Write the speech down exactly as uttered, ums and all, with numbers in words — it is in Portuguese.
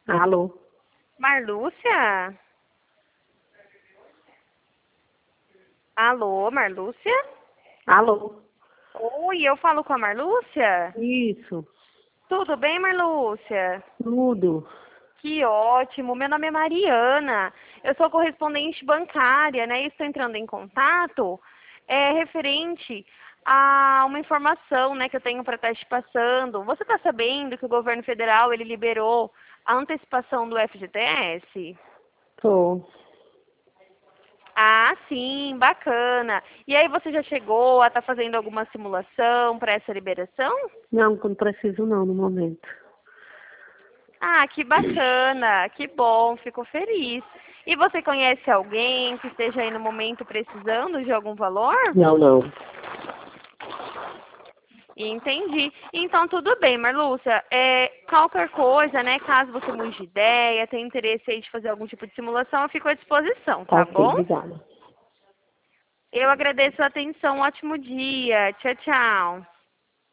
Alô? Marlúcia? Alô, Marlúcia? Alô? Oi, eu falo com a Marlúcia? Isso, Tudo bem, Marlúcia? tudo. Que ótimo. Meu nome é Mariana. Eu sou correspondente bancária, né? E estou entrando em contato é, referente a uma informação, né, que eu tenho para estar te passando. Você está sabendo que o governo federal ele liberou a antecipação do F G T S? Tô. Ah, sim, bacana. E aí você já chegou a estar fazendo alguma simulação para essa liberação? Não, não preciso não no momento. Ah, que bacana, que bom, fico feliz. E você conhece alguém que esteja aí no momento precisando de algum valor? Não, não. Entendi. Então, tudo bem, Marlúcia. É, qualquer coisa, né, caso você mude de ideia, tenha interesse aí de fazer algum tipo de simulação, eu fico à disposição, Tá tá ok, bom? obrigada. Eu agradeço a atenção, um ótimo dia. Tchau, tchau.